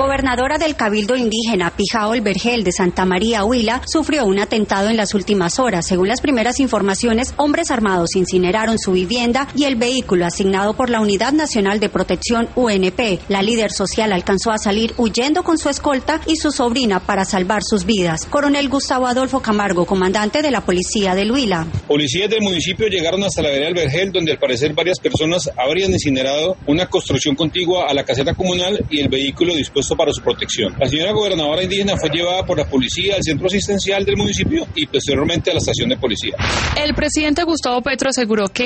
La gobernadora del Cabildo Indígena, Pijao El Vergel de Santa María, Huila, sufrió un atentado en las últimas horas. Según las primeras informaciones, hombres armados incineraron su vivienda y el vehículo asignado por la Unidad Nacional de Protección UNP. La líder social alcanzó a salir huyendo con su escolta y su sobrina para salvar sus vidas. Coronel Gustavo Adolfo Camargo, comandante de la policía del Huila. Policías del municipio llegaron hasta la vereda del Vergel, donde al parecer varias personas habrían incinerado una construcción contigua a la caseta comunal y el vehículo dispuesto para su protección. La señora gobernadora indígena fue llevada por la policía al centro asistencial del municipio y posteriormente a la estación de policía. El presidente Gustavo Petro aseguró que